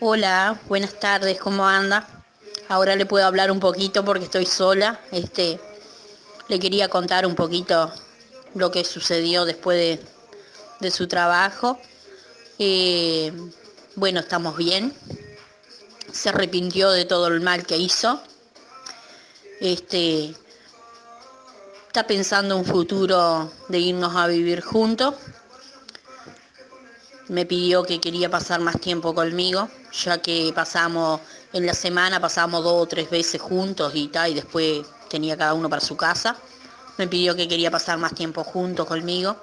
Hola, buenas tardes, ¿cómo anda? Ahora le puedo hablar un poquito porque estoy sola. Le quería contar un poquito lo que sucedió después de su trabajo. Eh, bueno, estamos bien. Se arrepintió de todo el mal que hizo. Este, Está pensando un futuro de irnos a vivir juntos. Me pidió que quería pasar más tiempo conmigo, ya que en la semana pasamos 2 o 3 veces juntos y tal, y después tenía cada uno para su casa. Me pidió que quería pasar más tiempo juntos conmigo.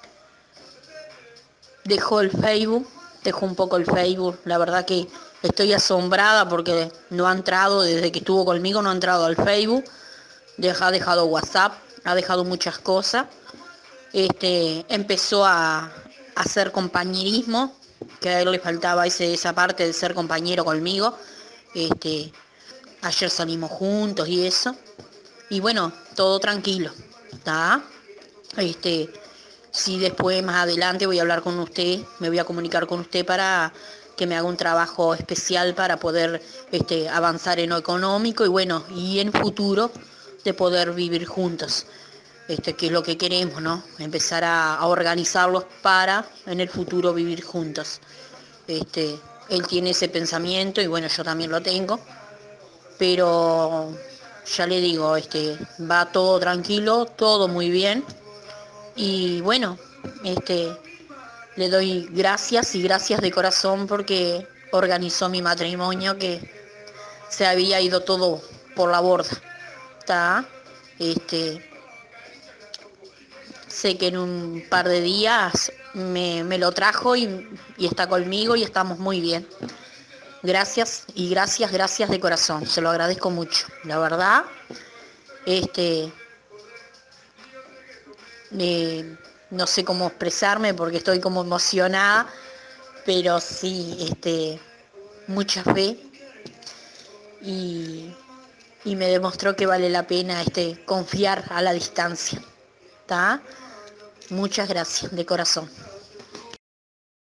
Dejó el Facebook, dejó un poco el Facebook. La verdad que estoy asombrada porque no ha entrado, desde que estuvo conmigo no ha entrado al Facebook. Ha dejado WhatsApp, ha dejado muchas cosas. Empezó a hacer compañerismo, que a él le faltaba esa parte de ser compañero conmigo. Este, Ayer salimos juntos y eso. Y bueno, todo tranquilo, ¿está? Este, sí, después más adelante voy a hablar con usted, me voy a comunicar con usted para que me haga un trabajo especial para poder avanzar en lo económico y bueno, y en futuro de poder vivir juntos. Que es lo que queremos, ¿no? Empezar a organizarlos para en el futuro vivir juntos. Él tiene ese pensamiento y bueno, yo también lo tengo, pero ya le digo, va todo tranquilo, todo muy bien y bueno, le doy gracias y gracias de corazón porque organizó mi matrimonio que se había ido todo por la borda, ¿está? Este, Sé que en un par de días me lo trajo y está conmigo y estamos muy bien. Gracias y gracias, gracias de corazón. Se lo agradezco mucho. La verdad, este, eh, no sé cómo expresarme porque estoy como emocionada, pero sí, mucha fe y, y me demostró que vale la pena confiar a la distancia. ¿Está? Muchas gracias de corazón.